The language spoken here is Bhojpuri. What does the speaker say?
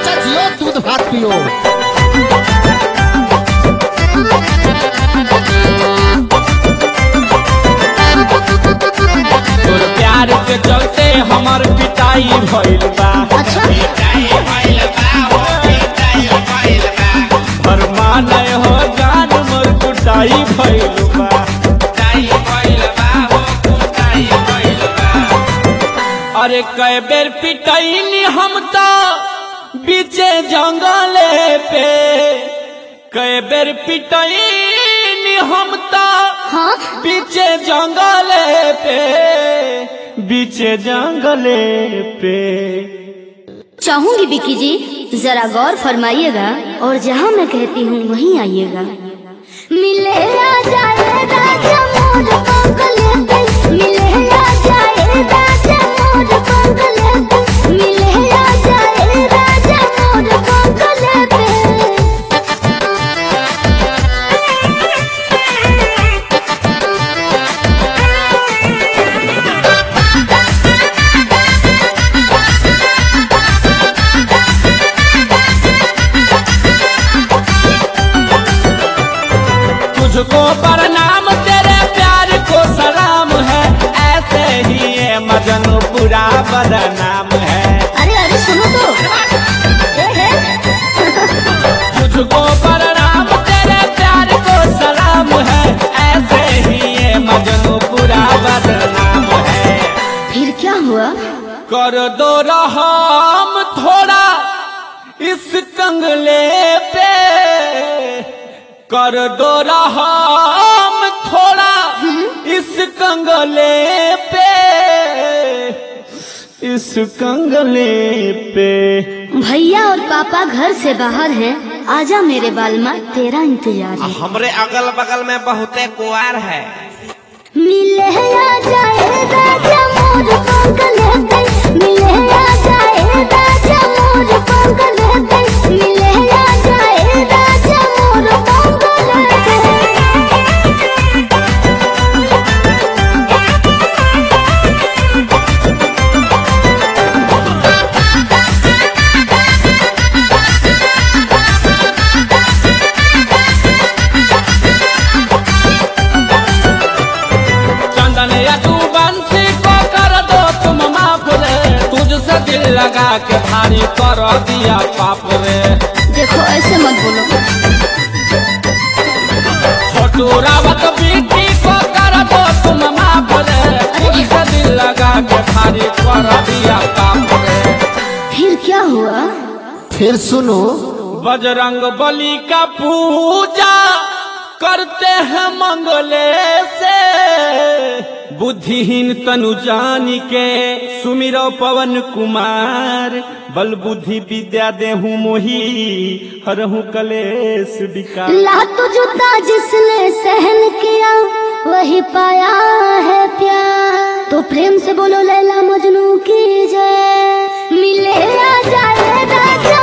अच्छा जियो दूध भात पियो। तोर प्यार के चलते हमार पिटाई भइल बा। अच्छा हर माने हो जान मोर कुटाई भइल बा। अरे कई बेर पिटाई हम तो बीचे जंगले पे, कई बेर पिटाई हम तो हाँ बीचे जंगले पे, बीचे जंगले पे। चाहूंगी बिकी जी जरा गौर फरमाइएगा और जहाँ मैं कहती हूँ वहीं आइएगा। मिले आ जाए राजा मोर बंगले पे, मिले आ जाए राजा मोर बंगले पे, मिले आ जाए राजा मोर बंगले पे। तुझको प्रणाम तेरे प्यार को सलाम है, ऐसे ही ये मजनू पूरा बदनाम है। अरे अरे सुनो तो तुझको प्रणाम तेरे प्यार को सलाम है, ऐसे ही ये मजनू पूरा बदनाम है। फिर क्या हुआ? कर दो रहम थोड़ा इस कंगले पे, कर दो रहम थोड़ा इस कंगले पे, इस कंगले पे। भैया और पापा घर से बाहर हैं, आजा मेरे बालमा तेरा इंतजार है। हमरे अगल बगल में बहुते कुआर है। मिले आ जाए राजा मोर बंगले पे, मिले आ जाए राजा मोर बंगले पे, मिले आ जाए राजा मोर बंगले पे। चंदन या तू बंसी को कर दो तुम माफ रे, तुझसे दिल लगा के भारी कर दिया पाप रे। देखो ऐसे मत बोलो। छोटू रावत बेटी को कर दो तुम माफ रे, तुझसे दिल लगा के भारी कर दिया पाप रे। फिर क्या हुआ? फिर सुनो। बजरंग बली का पूजा करते हैं मंगले से, बुद्धिहीन तनु जानी के सुमिरो पवन कुमार, बल बुद्धि विद्या देहूं मोही हरहूं कलेश विकार। लात जूता जिसने सहन किया वही पाया है प्यार, तो प्रेम से बोलो लैला मजनू की जय। मिले आ जाए राजा